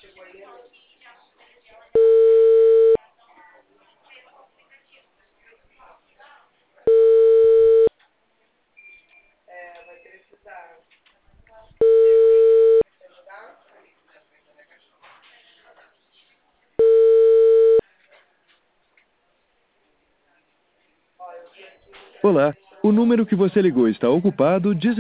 Olá, o número que você ligou está ocupado.